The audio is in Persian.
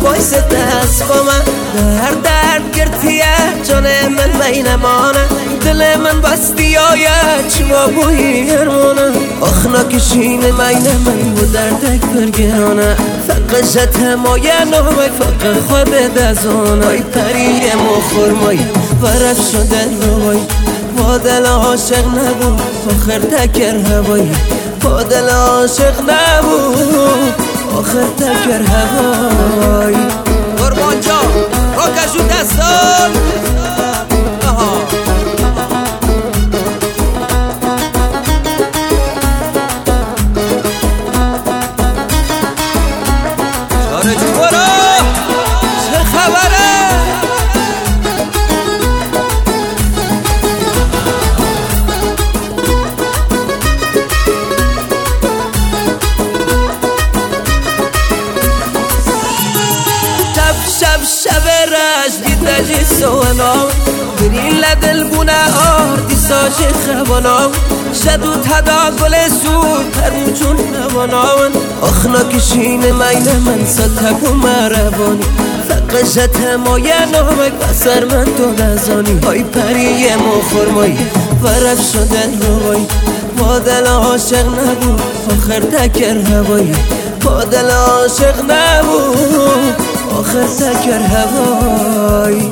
وایس دست با من درد گرتیه جان من مینمانه دل من بستی آید چما بوی هرمانه آخنا کشین مین من و دردک برگرانه فقشت مایه نوی فقر خود دزانه ای پریه مخورمای ورف شده روی با دل عاشق نبود آخر تکر هوایی با دل عاشق نبود آخر تکر هوایی قربان جان راکشو دستان چاره جو برو چه خبره شب رش دیده جی سوانا برین لدل بونه آردی ساش خوانا شدو تدا گل سود پروچون نواناون آخنا کشین مین من ستکو مروانی فقشت مایه نامک بسر من تو نزانی های پریه مخورمایی ورف شده روی با دل عاشق نبود آخر تکر هوایی با دل عاشق نبود آخر تکر هوای